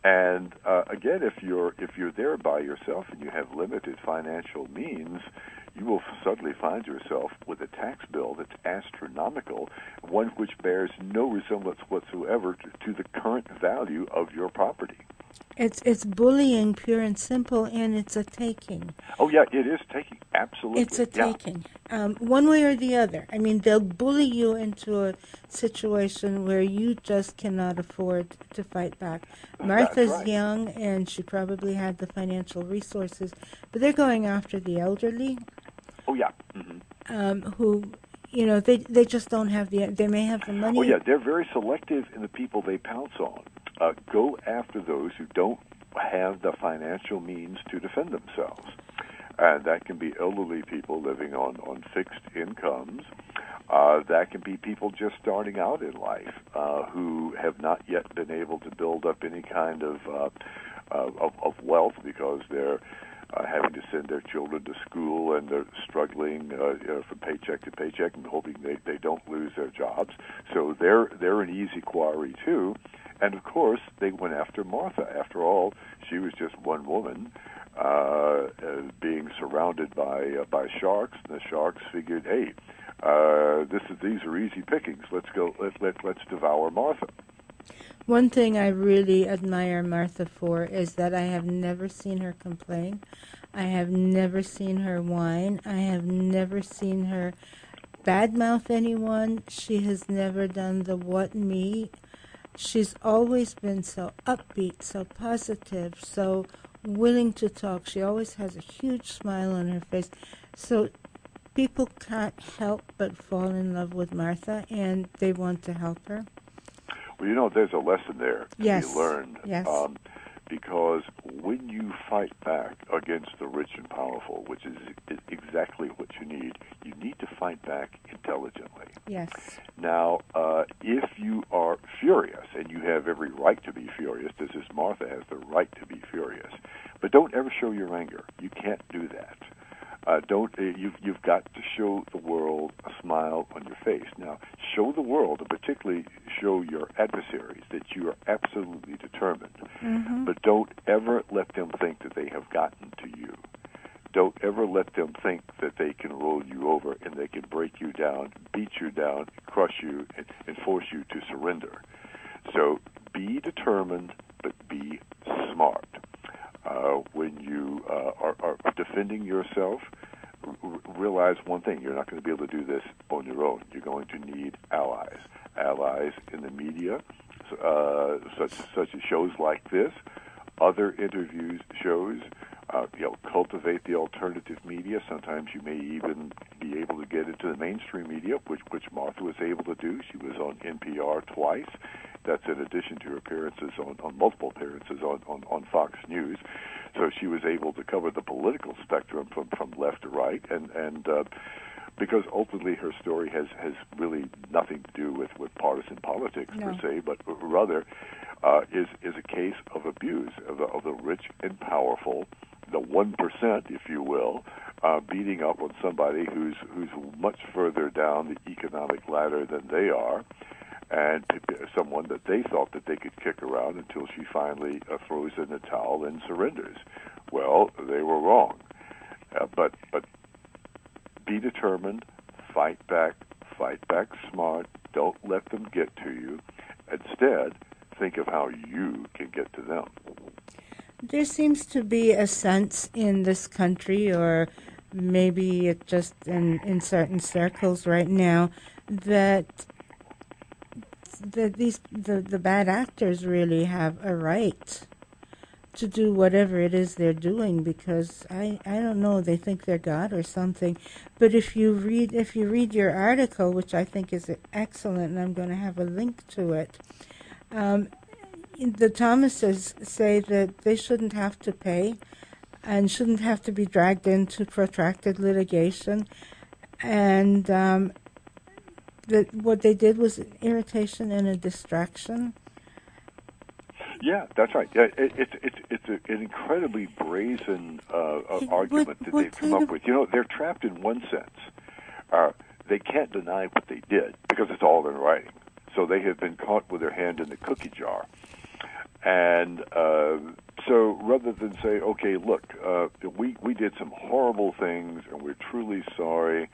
And uh, again, if you're if you're there by yourself and you have limited financial means, you will suddenly find yourself with a tax bill that's astronomical, one which bears no resemblance whatsoever to, to the current value of your property. It's it's bullying, pure and simple, and it's a taking. Oh yeah, it is taking. Absolutely, it's a yeah. taking. Um, one way or the other. I mean, they'll bully you into a situation where you just cannot afford to fight back. Martha's right. young, and she probably had the financial resources, but they're going after the elderly. Oh yeah. Mm-hmm. Um, who, you know, they they just don't have the. They may have the money. Oh yeah, they're very selective in the people they pounce on. Uh, go after those who don't have the financial means to defend themselves. And that can be elderly people living on, on fixed incomes. Uh, that can be people just starting out in life uh, who have not yet been able to build up any kind of uh, uh, of, of wealth because they're uh, having to send their children to school and they're struggling uh, you know, from paycheck to paycheck and hoping they, they don't lose their jobs. So they're they're an easy quarry too. And of course, they went after Martha. After all, she was just one woman uh, uh, being surrounded by uh, by sharks. And the sharks figured, hey, uh, this is these are easy pickings. Let's go. Let let let's devour Martha. One thing I really admire Martha for is that I have never seen her complain. I have never seen her whine. I have never seen her badmouth anyone. She has never done the what me. She's always been so upbeat, so positive, so willing to talk. She always has a huge smile on her face. So people can't help but fall in love with Martha, and they want to help her. Well, you know, there's a lesson there to yes. be learned. Yes. Um, because when you fight back against the rich and powerful, which is, is exactly what you need, you need to fight back intelligently. Yes. Now, uh, if you are furious, and you have every right to be furious, just as Martha has the right to be furious, but don't ever show your anger. You can't do that. Uh, don't uh, you've you've got to show the world a smile on your face. Now, show the world, and particularly show your adversaries, that you are absolutely determined. Mm-hmm. But don't ever let them think that they have gotten to you. Don't ever let them think that they can roll you over and they can break you down, beat you down, crush you, and, and force you to surrender. So be determined, but be smart. Uh, when you uh, are, are defending yourself, r- realize one thing: you're not going to be able to do this on your own. You're going to need allies. Allies in the media, uh, such such as shows like this, other interviews shows. Uh, you know, cultivate the alternative media. Sometimes you may even be able to get into the mainstream media, which which Martha was able to do. She was on N P R twice. That's in addition to her appearances on, on multiple appearances on, on, on Fox News. So she was able to cover the political spectrum from, from left to right, and and uh, because ultimately her story has, has really nothing to do with, with partisan politics no. per se, but rather uh, is is a case of abuse of the, of the rich and powerful, the one percent, if you will, uh, beating up on somebody who's who's much further down the economic ladder than they are, and someone that they thought that they could kick around until she finally uh, throws in the towel and surrenders. Well, they were wrong. Uh, but but be determined, fight back, fight back smart, don't let them get to you. Instead, think of how you can get to them. There seems to be a sense in this country, or maybe it just in, in certain circles right now, that that these the, the bad actors really have a right to do whatever it is they're doing, because I, I don't know, they think they're God or something. But if you read if you read your article, which I think is excellent, and I'm going to have a link to it, um, the Thomases say that they shouldn't have to pay and shouldn't have to be dragged into protracted litigation, and um, that what they did was an irritation and a distraction. Yeah, that's right. Yeah, it, it's it's it's a, an incredibly brazen uh, uh, argument what, that what they've come up of... with. You know, they're trapped in one sense. Uh, they can't deny what they did because it's all in writing. So they have been caught with their hand in the cookie jar. And uh, so rather than say, okay, look, uh, we, we did some horrible things and we're truly sorry,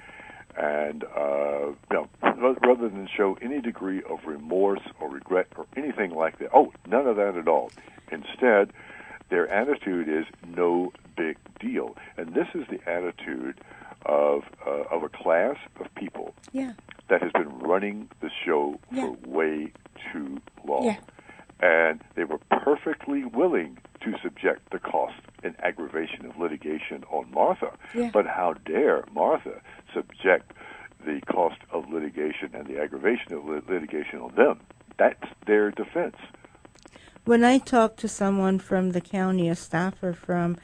and uh, you know, rather than show any degree of remorse or regret or anything like that, oh, none of that at all. Instead, their attitude is no big deal. And this is the attitude of uh, of a class of people yeah. that has been running the show Yeah. for way too long. Yeah. And they were perfectly willing to subject the cost and aggravation of litigation on Martha. Yeah. But how dare Martha subject the cost of litigation and the aggravation of lit- litigation on them? That's their defense. When I talk to someone from the county, a staffer from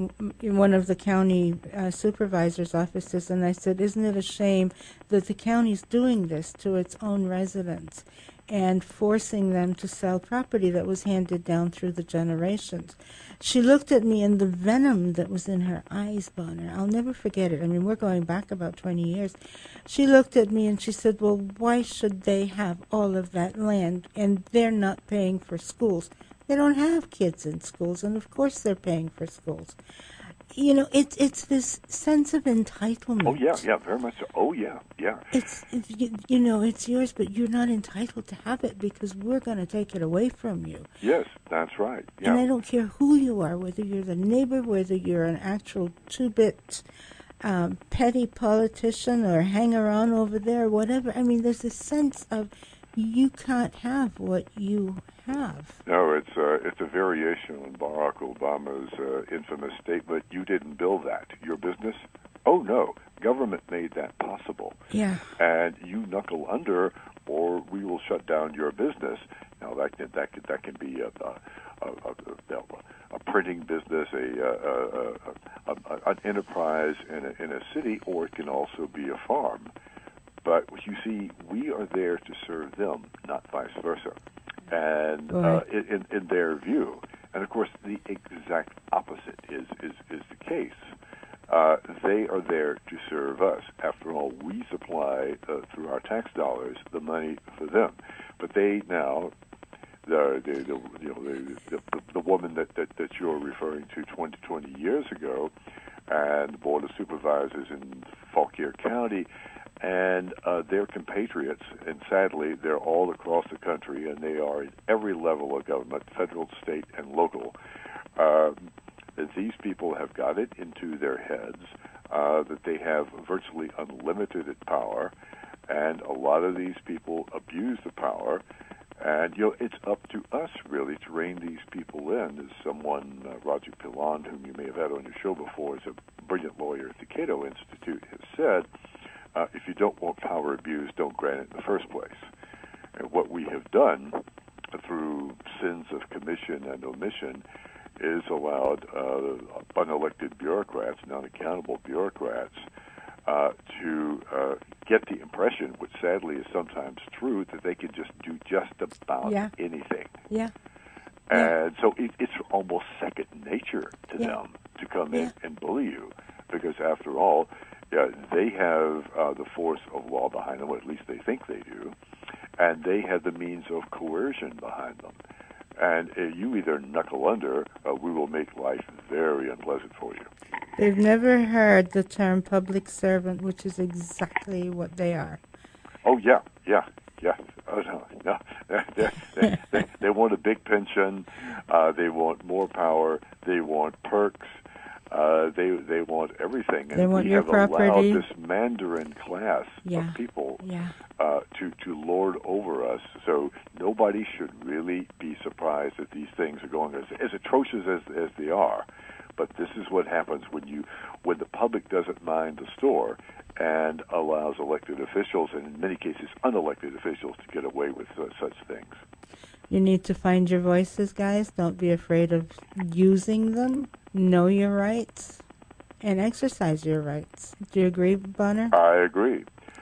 one of the county uh, supervisor's offices, and I said, isn't it a shame that the county's doing this to its own residents and forcing them to sell property that was handed down through the generations? She looked at me, and the venom that was in her eyes, Bonner, I'll never forget it. I mean, we're going back about twenty years. She looked at me and she said, well, why should they have all of that land and they're not paying for schools? They don't have kids in schools, and of course they're paying for schools. You know, it's it's this sense of entitlement. Oh, yeah, yeah, very much so. Oh, yeah, yeah. It's, it's you, you know, it's yours, but you're not entitled to have it because we're going to take it away from you. Yes, that's right. Yeah. And I don't care who you are, whether you're the neighbor, whether you're an actual two-bit um, petty politician or hanger-on over there, whatever. I mean, there's a sense of you can't have what you have. No, it's uh, it's a variation on Barack Obama's uh, infamous statement, you didn't build that. Your business? Oh, no. Government made that possible. Yeah. And you knuckle under or we will shut down your business. Now, that can, that can, that can be a, a, a, a, a printing business, a, a, a, a, an enterprise in a, in a city, or it can also be a farm. But you see, we are there to serve them, not vice versa. And uh, in, in their view, and of course the exact opposite is, is, is the case. Uh, they are there to serve us. After all, we supply, uh, through our tax dollars, the money for them. But they now, the, the, the, you know, the, the, the woman that, that, that you're referring to twenty, twenty years ago, and the Board of Supervisors in Fauquier County, and uh, they're compatriots, and sadly, they're all across the country, and they are in every level of government, federal, state, and local. Uh, that these people have got it into their heads uh, that they have virtually unlimited power, and a lot of these people abuse the power. And, you know, it's up to us, really, to rein these people in. As someone, uh, Roger Pilon, whom you may have had on your show before, is a brilliant lawyer at the Cato Institute, has said, uh, if you don't want power abused, don't grant it in the first place. And what we have done through sins of commission and omission is allowed uh, unelected bureaucrats, non-accountable bureaucrats, uh, to uh, get the impression, which sadly is sometimes true, that they can just do just about yeah. anything. Yeah. And yeah. so it, it's almost second nature to yeah. them to come yeah. in and bully you, because after all, yeah, they have uh, the force of law behind them, or at least they think they do, and they have the means of coercion behind them. And uh, you either knuckle under, uh, we will make life very unpleasant for you. They've never heard the term public servant, which is exactly what they are. Oh, yeah, yeah, yeah. Oh, no, no. they, they, they, they want a big pension. Uh, they want more power. They want perks. Uh, they they want everything. And they want we your have property. allowed this Mandarin class yeah. of people yeah. uh, to, to lord over us. So nobody should really be surprised that these things are going as, as atrocious as, as they are. But this is what happens when you when the public doesn't mind the store and allows elected officials, and in many cases unelected officials, to get away with uh, such things. You need to find your voices, guys. Don't be afraid of using them. Know your rights and exercise your rights. Do you agree, Bonner? I agree.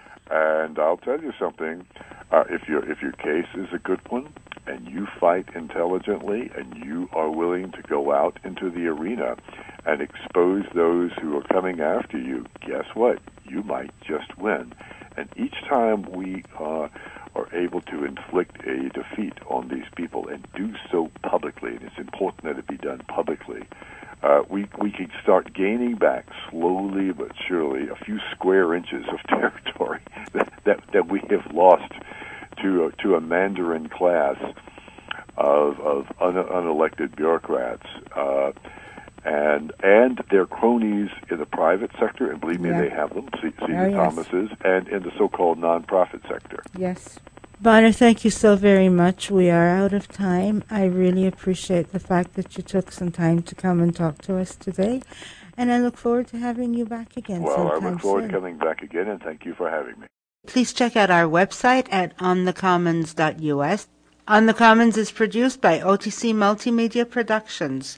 And I'll tell you something. Uh, if your if your case is a good one, and you fight intelligently, and you are willing to go out into the arena and expose those who are coming after you, guess what? You might just win. And each time we uh, are able to inflict a defeat on these people and do so publicly, and it's important that it be done publicly, uh, we we can start gaining back slowly but surely a few square inches of territory that that, that we have lost to a, to a Mandarin class of of un, unelected bureaucrats. Uh, And and their cronies in the private sector, and believe me, Yeah. they have them, C. Oh, C. yes. Thomas's, and in the so-called nonprofit sector. Yes. Bonner, thank you so very much. We are out of time. I really appreciate the fact that you took some time to come and talk to us today, and I look forward to having you back again Well, I sometime look forward soon. to coming back again, and thank you for having me. Please check out our website at on the commons dot u s. On the Commons is produced by O T C Multimedia Productions.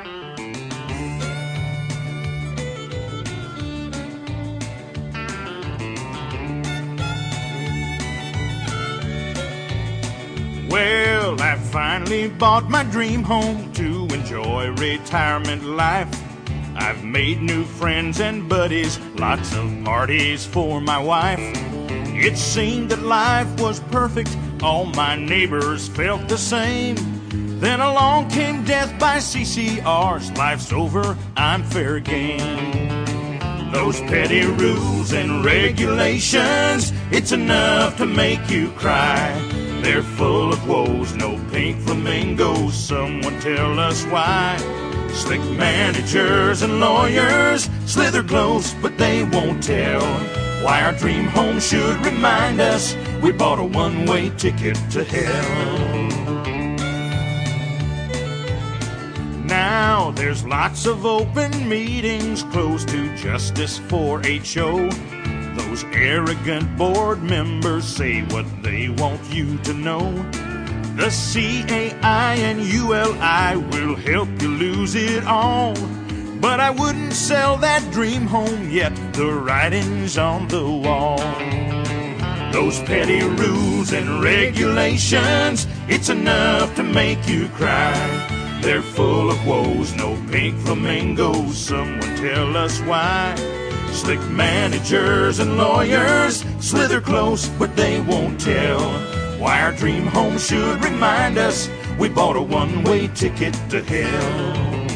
Well, I finally bought my dream home to enjoy retirement life. I've made new friends and buddies, lots of parties for my wife. It seemed that life was perfect, all my neighbors felt the same. Then along came death by C C Rs, life's over, I'm fair game. Those petty rules and regulations, it's enough to make you cry. They're full of woes, no pink flamingos, someone tell us why. Slick managers and lawyers slither close, but they won't tell why our dream home should remind us we bought a one-way ticket to hell. Now there's lots of open meetings closed to justice for H O. Those arrogant board members say what they want you to know. The C A I and U L I will help you lose it all. But I wouldn't sell that dream home yet, the writing's on the wall. Those petty rules and regulations, it's enough to make you cry. They're full of woes, no pink flamingos, someone tell us why. Slick managers and lawyers slither close, but they won't tell why our dream home should remind us we bought a one-way ticket to hell.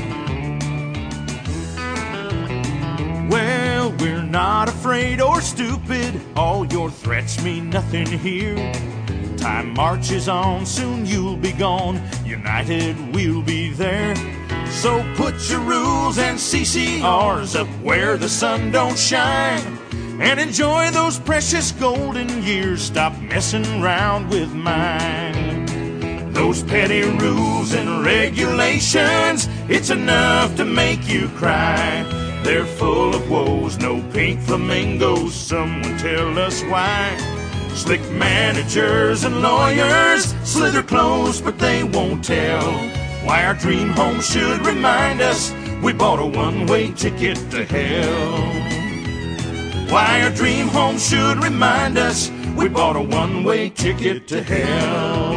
Well, we're not afraid or stupid, all your threats mean nothing here. Time marches on, soon you'll be gone, united we'll be there. So put your rules and C C Rs up where the sun don't shine, and enjoy those precious golden years, stop messing around with mine. Those petty rules and regulations, it's enough to make you cry. They're full of woes, no pink flamingos, someone tell us why. Slick managers and lawyers slither close, but they won't tell why our dream home should remind us we bought a one-way ticket to hell. Why our dream home should remind us we bought a one-way ticket to hell.